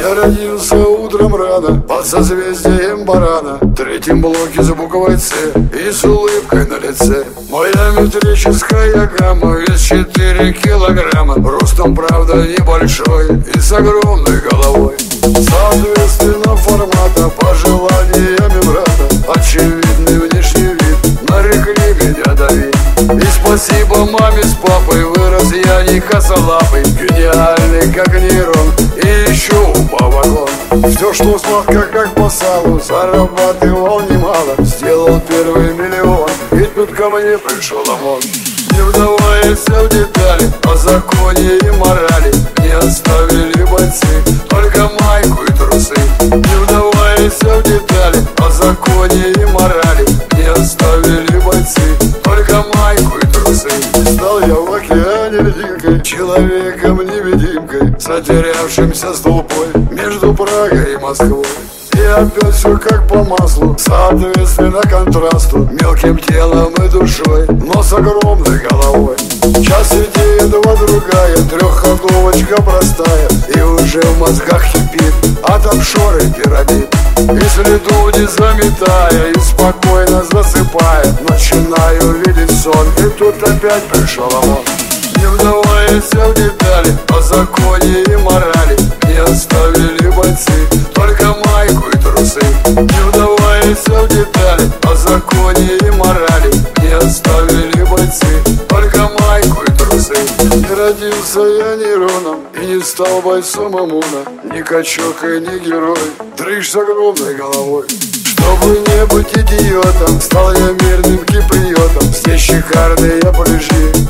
Я родился утром рано под созвездием барана, в третьем блоке за буквой С и с улыбкой на лице. Моя метрическая гамма вес 4 килограмма, ростом, правда, небольшой и с огромной головой. Соответственно формата пожеланиями брата, очевидный внешний вид, нарекли меня Давид. И спасибо маме с папой, вырос я не косолапый, гениальный как нейрон и еще умовагон. Все, что сладко, как по салу, зарабатывал немало, сделал первый миллион, ведь тут ко мне пришел ОМОН. Не вдаваясь в детали, о законе и морали не оставили бойцы, только майку и трусы. Не вдаваясь в детали, о законе и морали не оставили бойцы, только майку и трусы. Стал я в океане льдинкой, человеком-невидимкой, затерявшимся с толпой между Прагой и Москвой. И опять все как по маслу, соответственно контрасту, мелким телом и душой, но с огромной головой. Час идея, два другая, трехходовочка простая, и уже в мозгах кипит от офшора и пирамид. И следу не заметая, и спокойно засыпая, начинаю видеть сон, и тут опять пришел ОМОН. Не вдаваясь в детали, о законе и морали не оставили бойцы, только майку и трусы. Не вдаваясь в детали, о законе и морали не оставили бойцы, только майку и трусы. Не родился я нейроном и не стал бойцом ОМОНа, ни качок и ни герой, дрыщ с огромной головой. Чтобы не быть идиотом, стал я мирным киприотом, здесь шикарные пляжи,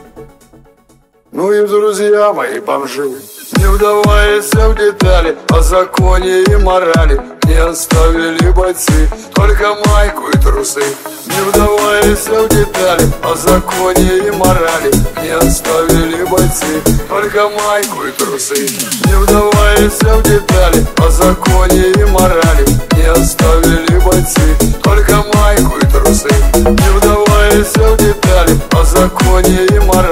ну и друзья мои бомжи. Не вдаваясь в детали, о законе и морали не оставили бойцы, только майку и трусы. Не вдаваясь в детали, о законе и морали не оставили бойцы, только майку и трусы. Не вдаваясь в детали, о законе и морали не оставили бойцы, только майку и трусы. Не вдаваясь в детали, о законе и морали